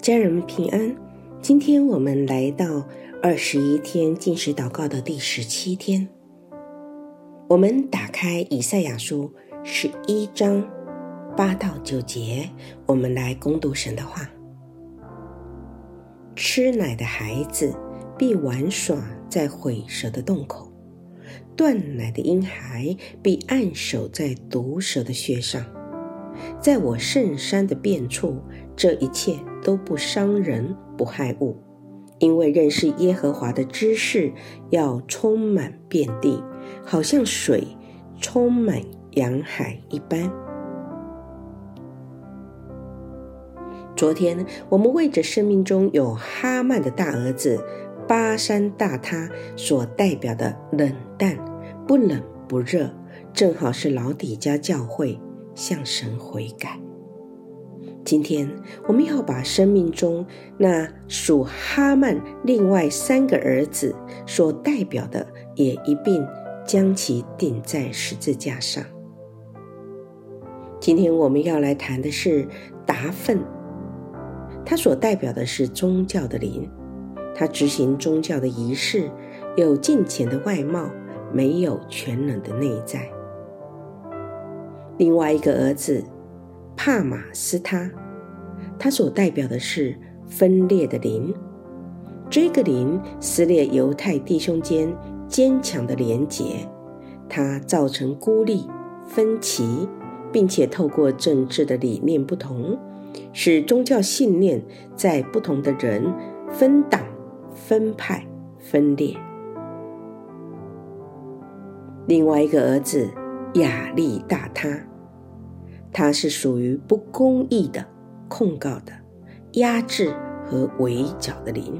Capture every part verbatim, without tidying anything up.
家人们平安。今天我们来到二十一天禁食祷告的第十七天，我们打开以赛亚书十一章八到九节，我们来攻读神的话。吃奶的孩子必玩耍在毁蛇的洞口，断奶的婴孩必按手在毒蛇的穴上。在我圣山的遍处，这一切都不伤人不害物，因为认识耶和华的知识要充满遍地，好像水充满洋海一般。昨天我们为着生命中有哈曼的大儿子巴山大他所代表的冷淡，不冷不热，正好是老底嘉教会向神悔改。今天我们要把生命中那属哈曼另外三个儿子所代表的也一并将其钉在十字架上。今天我们要来谈的是达奋，他所代表的是宗教的灵，他执行宗教的仪式，有敬虔的外貌，没有全能的内在。另外一个儿子帕马斯他，他所代表的是分裂的灵，这个灵撕裂犹太弟兄间坚强的连结，它造成孤立分歧，并且透过政治的理念不同，使宗教信念在不同的人分党分派分裂。另外一个儿子亚利大他，他是属于不公义的、控告的、压制和围剿的灵。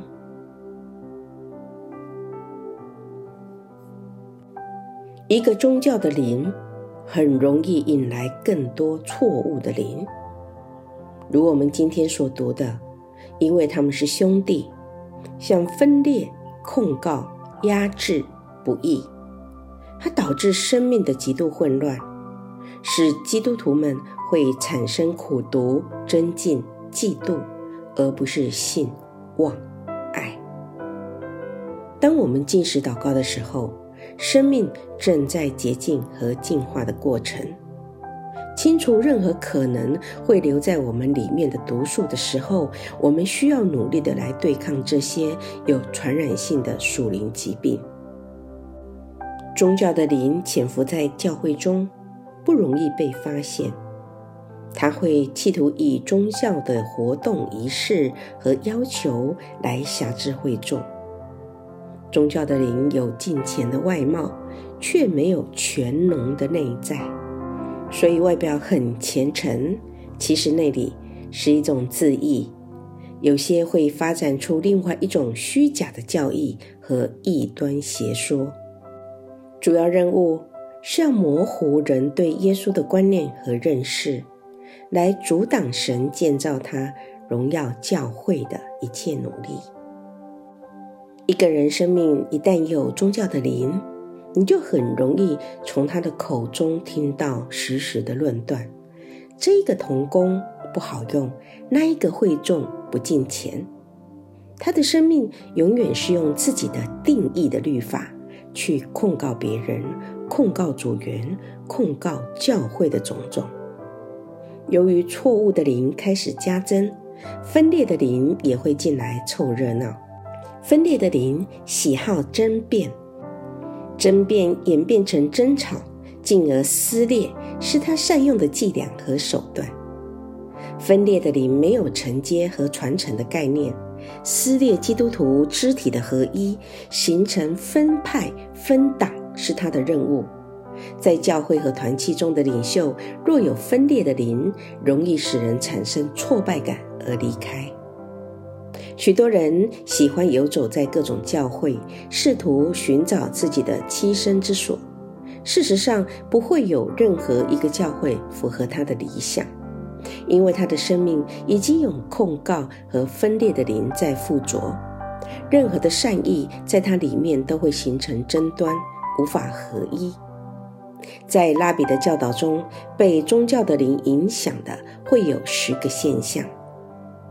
一个宗教的灵很容易引来更多错误的灵，如我们今天所读的，因为他们是兄弟，像分裂、控告、压制、不义，它导致生命的极度混乱，使基督徒们会产生苦毒、争竞、嫉妒，而不是信、望、爱。当我们禁食祷告的时候，生命正在洁净和净化的过程，清除任何可能会留在我们里面的毒素的时候，我们需要努力的来对抗这些有传染性的属灵疾病。宗教的灵潜伏在教会中，不容易被发现，他会企图以宗教的活动、仪式和要求来辖制会众。宗教的灵有敬虔的外貌，却没有全能的内在，所以外表很虔诚，其实内里是一种自义。有些会发展出另外一种虚假的教义和异端邪说。主要任务是要模糊人对耶稣的观念和认识，来阻挡神建造他荣耀教会的一切努力。一个人生命一旦有宗教的灵，你就很容易从他的口中听到实时的论断，这一个同工不好用，那一个会众不敬虔。他的生命永远是用自己的定义的律法去控告别人，控告主源，控告教会的种种。由于错误的灵开始加增，分裂的灵也会进来凑热闹。分裂的灵喜好争辩，争辩演变成争吵，进而撕裂，是他善用的伎俩和手段。分裂的灵没有承接和传承的概念，撕裂基督徒肢体的合一，形成分派分党，是他的任务。在教会和团契中的领袖若有分裂的灵，容易使人产生挫败感而离开。许多人喜欢游走在各种教会，试图寻找自己的栖身之所。事实上，不会有任何一个教会符合他的理想，因为他的生命已经有控告和分裂的灵在附着。任何的善意在他里面都会形成争端，无法合一。在拉比的教导中，被宗教的灵影响的会有十个现象。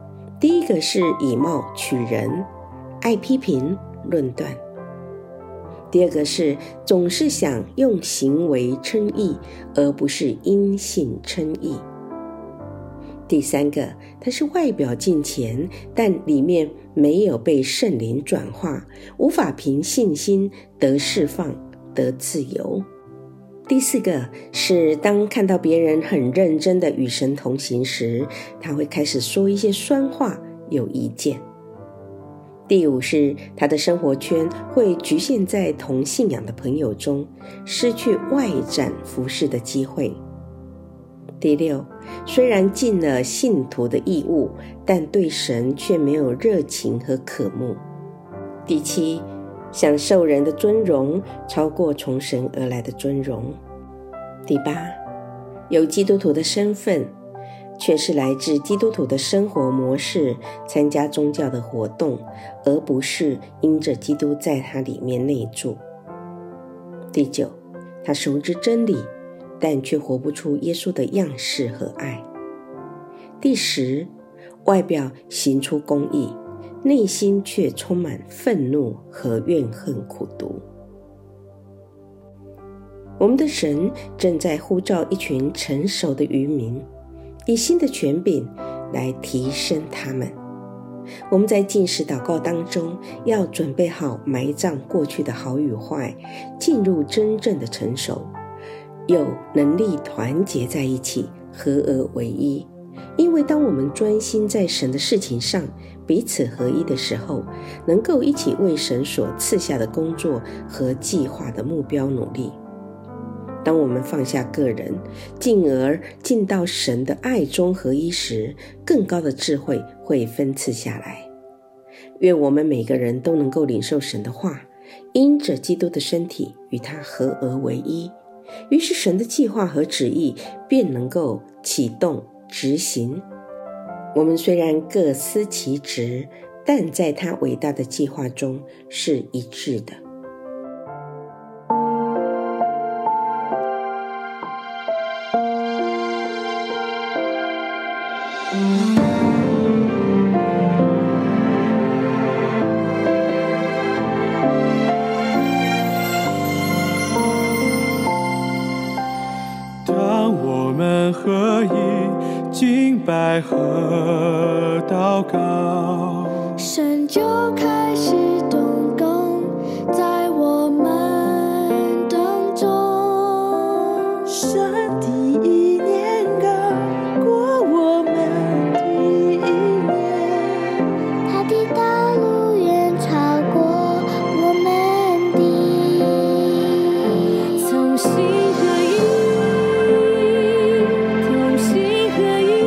第一个是以貌取人，爱批评论断；第二个是总是想用行为称义，而不是因信称义；第三个，他是外表敬虔，但里面没有被圣灵转化，无法凭信心得释放、得自由；第四个是当看到别人很认真的与神同行时，他会开始说一些酸话，有意见；第五是他的生活圈会局限在同信仰的朋友中，失去外展服事的机会；第六，虽然尽了信徒的义务，但对神却没有热情和渴慕；第七，享受人的尊荣超过从神而来的尊荣；第八，有基督徒的身份，却是来自基督徒的生活模式，参加宗教的活动，而不是因着基督在他里面内住；第九，他熟知真理，但却活不出耶稣的样式和爱；第十，外表行出公义，内心却充满愤怒和怨恨苦毒。我们的神正在呼召一群成熟的渔民，以新的权柄来提升他们。我们在禁食祷告当中，要准备好埋葬过去的好与坏，进入真正的成熟，有能力团结在一起，合而为一。因为当我们专心在神的事情上，彼此合一的时候，能够一起为神所赐下的工作和计划的目标努力。当我们放下个人，进而进到神的爱中合一时，更高的智慧会分赐下来。愿我们每个人都能够领受神的话，因着基督的身体与他合而为一，于是神的计划和旨意便能够启动执行。我们虽然各司其职，但在他伟大的计划中是一致的。 当我们合一敬拜和祷告， 神就开始动工在我们当中。 神的意念高过我们的意念， 他的道路远超过我们的。同心合一，同心合一。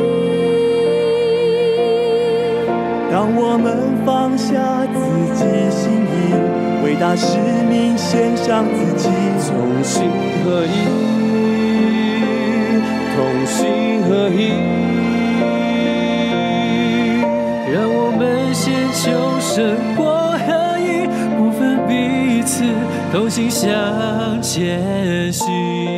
当我们放下自己心意，为大使命献上自己，同心合一，同心合一，让我们先求神国合一，不分彼此，同心向前行。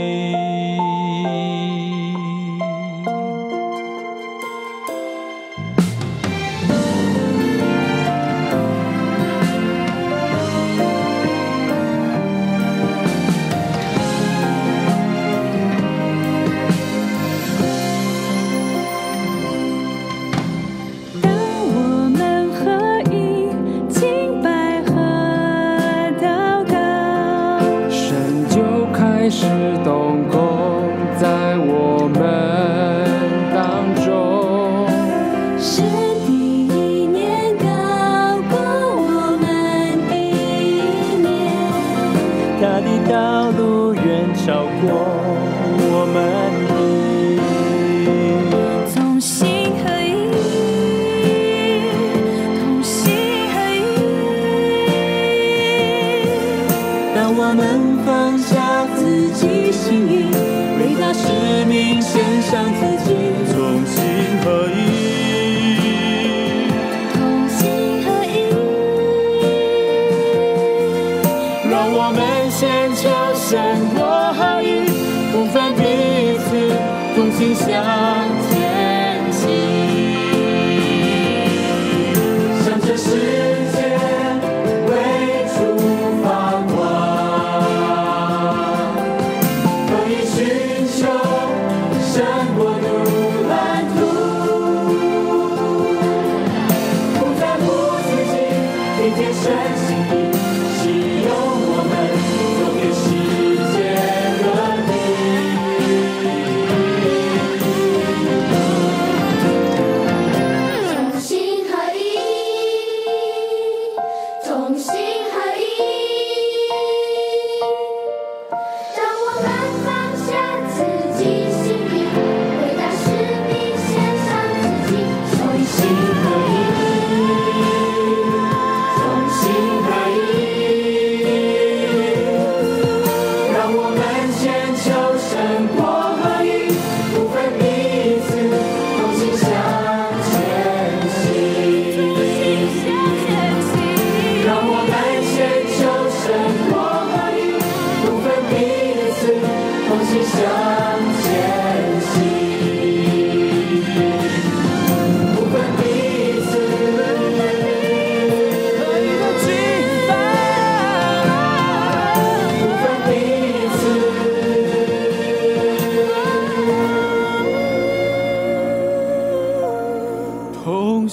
开始动工在我们当中， 神的意念高过我们的意念， 他的道路远超过我们的。 同心合一，同心合一。 当我们放下自己心意，为大使命献上自己，同心合一， 同心合一。 让我们先求神国合一，不分彼此，同心向前行。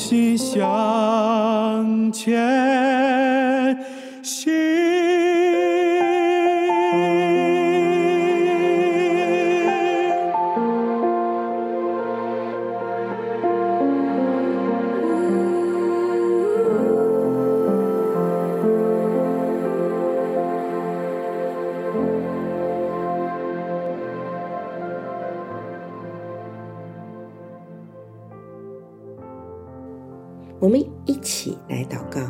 心向前行。 我们一起来祷告。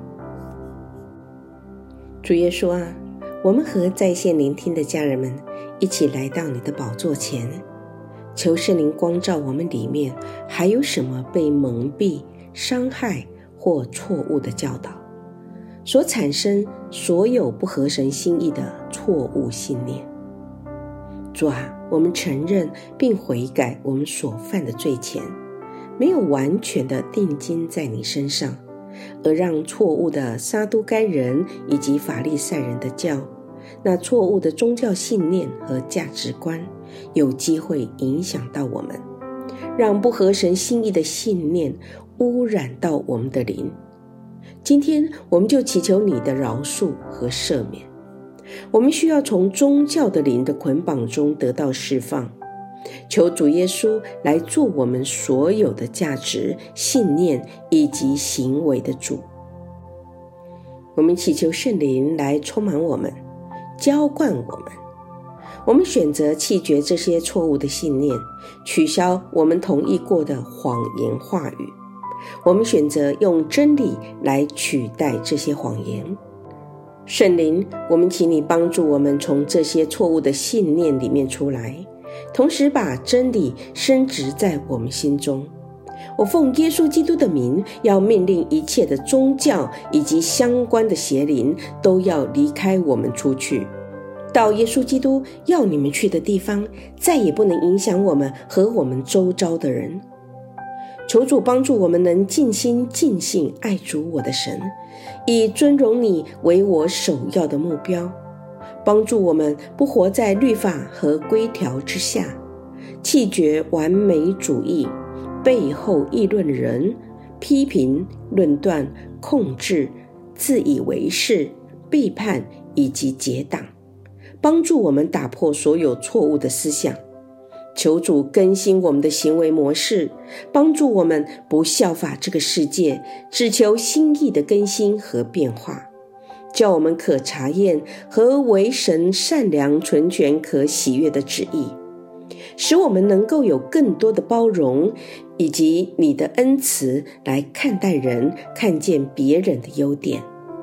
主耶稣啊，我们和在线聆听的家人们一起来到你的宝座前，求圣灵光照我们里面还有什么被蒙蔽、伤害或错误的教导，所产生所有不合神心意的错误信念。主啊，我们承认并悔改我们所犯的罪前，没有完全的定睛在你身上，而让错误的撒都该人以及法利赛人的教，那错误的宗教信念和价值观有机会影响到我们，让不合神心意的信念污染到我们的灵。今天我们就祈求你的饶恕和赦免。我们需要从宗教的灵的捆绑中得到释放，求主耶稣来做我们所有的价值、信念以及行为的主。我们祈求圣灵来充满我们，浇灌我们。我们选择弃绝这些错误的信念，取消我们同意过的谎言话语。我们选择用真理来取代这些谎言。圣灵，我们请你帮助我们从这些错误的信念里面出来，同时把真理深植在我们心中。我奉耶稣基督的名，要命令一切的宗教以及相关的邪灵都要离开我们出去，到耶稣基督要你们去的地方，再也不能影响我们和我们周遭的人。求主帮助我们能尽心尽性爱主我的神，以尊荣你为我首要的目标，帮助我们不活在律法和规条之下，弃绝完美主义，背后议论人，批评、论断、控制、自以为是、背叛以及结党，帮助我们打破所有错误的思想。求主更新我们的行为模式，帮助我们不效法这个世界，只求心意的更新和变化，叫我们可查验何为神善良、纯全、可喜悦的旨意，使我们能够有更多的包容以及你的恩慈来看待人，看见别人的优点。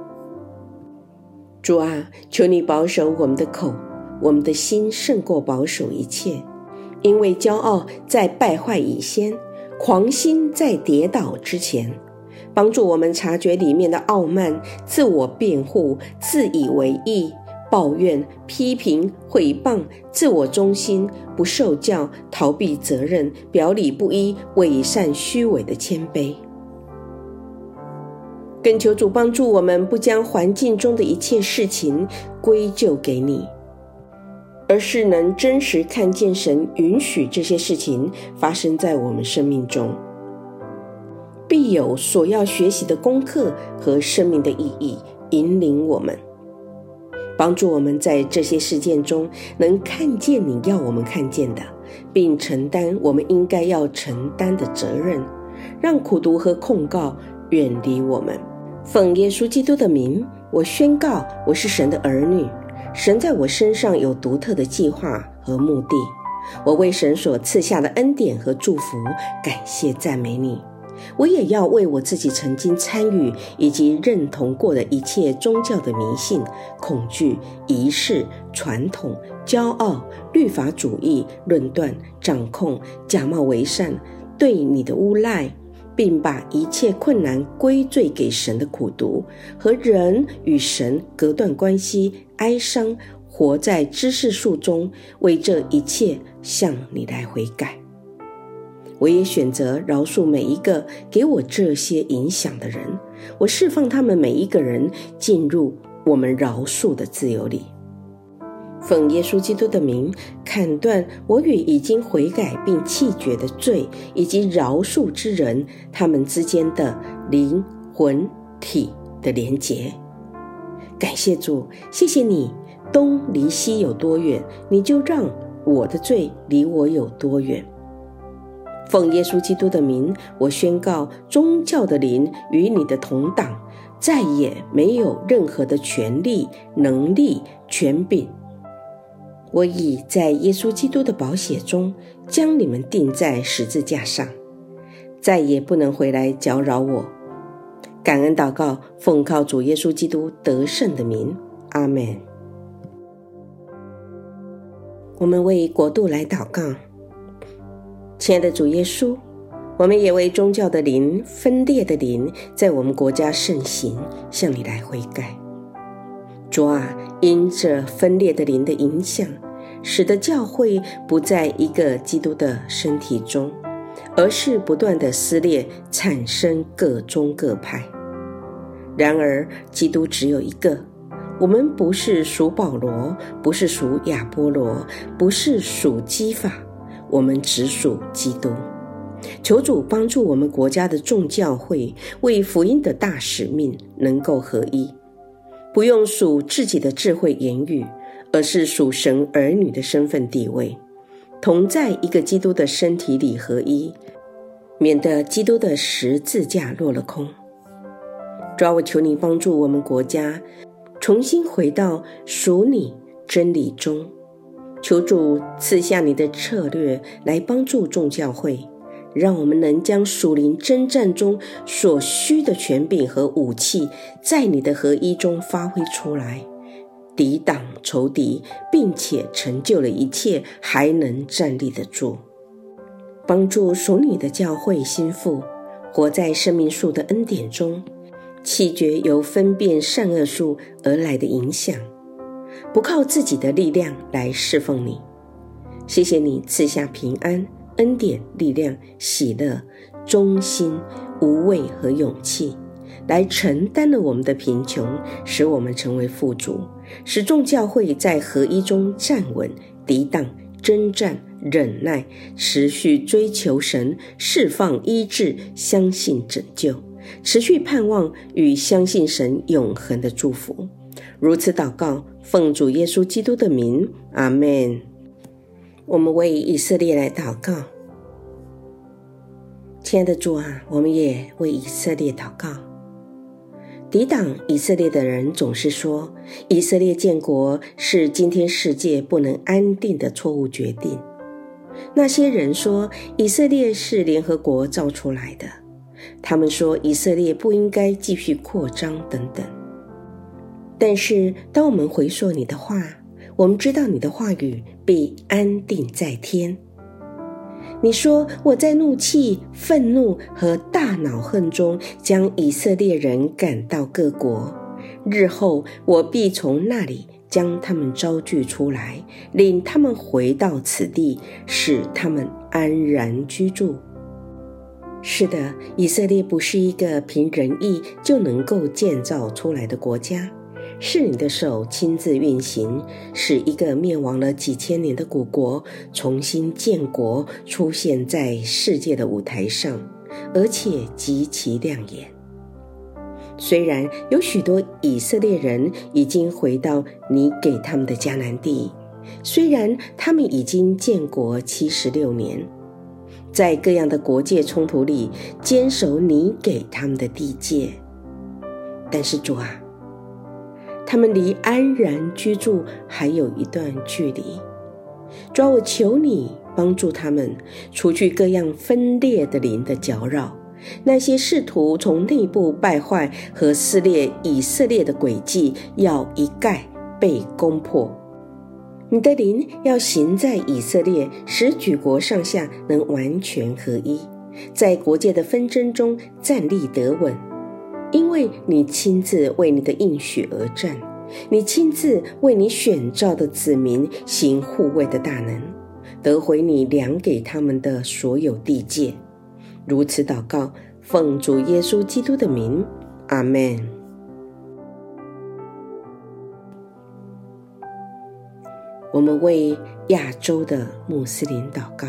主啊，求你保守我们的口，我们的心胜过保守一切，因为骄傲在败坏以先，狂心在跌倒之前。帮助我们察觉里面的傲慢、自我辩护、自以为意、抱怨、批评、毁谤、自我中心、不受教、逃避责任、表里不一、伪善虚伪的谦卑。更求主帮助我们不将环境中的一切事情归咎给你，而是能真实看见神允许这些事情发生在我们生命中，必有所要学习的功课和生命的意义引领我们，帮助我们在这些事件中能看见你要我们看见的，并承担我们应该要承担的责任，让苦毒和控告远离我们。奉耶稣基督的名，我宣告我是神的儿女，神在我身上有独特的计划和目的，我为神所赐下的恩典和祝福感谢赞美你。我也要为我自己曾经参与以及认同过的一切宗教的迷信、恐惧、仪式、传统、骄傲、律法主义、论断、掌控、假冒为善、对你的诬赖，并把一切困难归罪给神的苦毒和人与神隔断关系、哀伤，活在知识树中，为这一切向你来悔改。我也选择饶恕每一个给我这些影响的人，我释放他们每一个人进入我们饶恕的自由里。 奉耶稣基督的名，砍断我与已经悔改并弃绝的罪以及饶恕之人他们之间的灵魂体的连结。感谢主，谢谢你，东离西有多远，你就让我的罪离我有多远。奉耶稣基督的名，我宣告宗教的灵与你的同党再也没有任何的权利、能力、权柄。我已在耶稣基督的宝血中将你们钉在十字架上，再也不能回来搅扰我。感恩祷告，奉靠主耶稣基督得胜的名，阿们。我们为国度来祷告。亲爱的主耶稣，我们也为宗教的灵、分裂的灵在我们国家盛行，向你来悔改。主啊，因着分裂的灵的影响，使得教会不在一个基督的身体中，而是不断的撕裂，产生各宗各派。然而基督只有一个，我们不是属保罗，不是属亚波罗，不是属基法，我们只属基督。求主帮助我们国家的众教会为福音的大使命能够合一，不用属自己的智慧言语，而是属神儿女的身份地位，同在一个基督的身体里合一，免得基督的十字架落了空。主啊，我求你帮助我们国家重新回到属你真理中，求主赐下你的策略来帮助众教会，让我们能将属灵征战中所需的权柄和武器在你的合一中发挥出来，抵挡仇敌，并且成就了一切，还能站立得住。帮助属你的教会心腹活在生命树的恩典中，弃绝由分辨善恶树而来的影响，不靠自己的力量来侍奉你。谢谢你赐下平安、恩典、力量、喜乐、忠心、无畏和勇气，来承担了我们的贫穷，使我们成为富足，使众教会在合一中站稳，抵挡征战，忍耐，持续追求神，释放医治，相信拯救，持续盼望与相信神永恒的祝福。如此祷告，奉主耶稣基督的名，阿们。我们为以色列来祷告。亲爱的主啊，我们也为以色列祷告。抵挡以色列的人总是说，以色列建国是今天世界不能安定的错误决定。那些人说，以色列是联合国造出来的，他们说以色列不应该继续扩张等等。但是当我们回溯你的话，我们知道你的话语必安定在天。你说，我在怒气、愤怒和大恼恨中将以色列人赶到各国，日后我必从那里将他们招聚出来，领他们回到此地，使他们安然居住。是的，以色列不是一个凭仁义就能够建造出来的国家，是你的手亲自运行，使一个灭亡了几千年的古国重新建国，出现在世界的舞台上，而且极其亮眼。虽然有许多以色列人已经回到你给他们的迦南地，虽然他们已经建国七十六年，在各样的国界冲突里坚守你给他们的地界，但是主啊，他们离安然居住还有一段距离。主啊，我求你帮助他们除去各样分裂的灵的搅扰，那些试图从内部败坏和撕裂以色列的诡计要一概被攻破。你的灵要行在以色列，使举国上下能完全合一，在国界的纷争中站立得稳，因为你亲自为你的应许而战，你亲自为你选召的子民行护卫的大能，得回你量给他们的所有地界。如此祷告，奉主耶稣基督的名，阿们。 我们为亚洲的穆斯林祷告。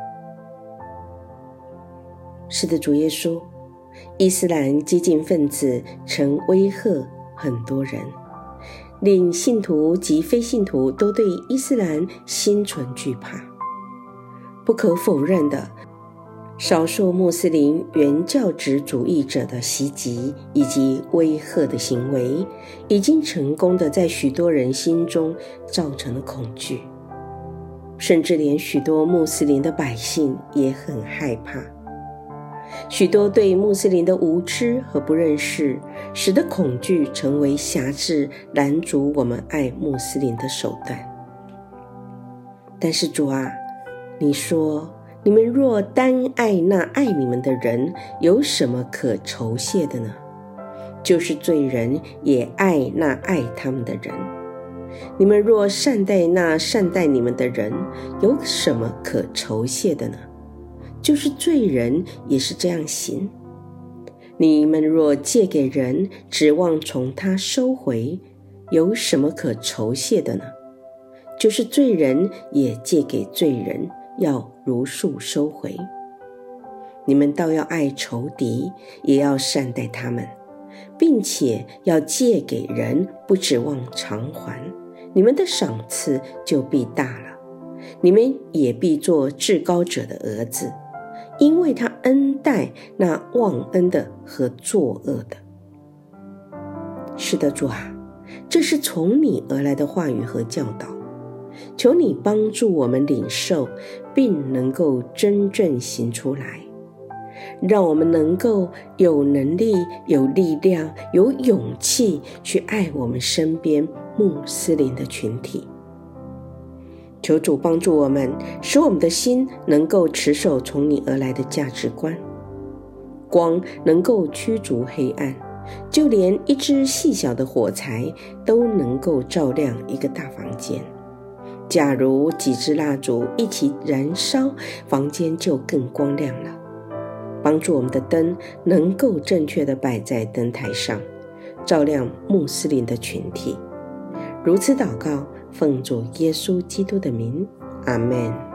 是的，主耶稣，伊斯兰激进分子曾威吓很多人，令信徒及非信徒都对伊斯兰心存惧怕。不可否认的，少数穆斯林原教旨主义者的袭击以及威吓的行为，已经成功地在许多人心中造成了恐惧，甚至连许多穆斯林的百姓也很害怕。许多对穆斯林的无知和不认识，使得恐惧成为辖制拦阻我们爱穆斯林的手段。但是主啊，你说，你们若单爱那爱你们的人，有什么可酬谢的呢？就是罪人也爱那爱他们的人。你们若善待那善待你们的人，有什么可酬谢的呢？就是罪人也是这样行。你们若借给人，指望从他收回，有什么可酬谢的呢？就是罪人也借给罪人，要如数收回。你们倒要爱仇敌，也要善待他们，并且要借给人，不指望偿还，你们的赏赐就必大了，你们也必做至高者的儿子，因为他恩待那忘恩的和作恶的。是的，主啊，这是从你而来的话语和教导，求你帮助我们领受，并能够真正行出来，让我们能够有能力、有力量、有勇气去爱我们身边穆斯林的群体。求主帮助我们，使我们的心能够持守从你而来的价值观，光能够驱逐黑暗，就连一支细小的火柴都能够照亮一个大房间。假如几支蜡烛一起燃烧，房间就更光亮了。帮助我们的灯能够正确地摆在灯台上，照亮穆斯林的群体。如此祷告，奉主耶稣基督的名，阿们。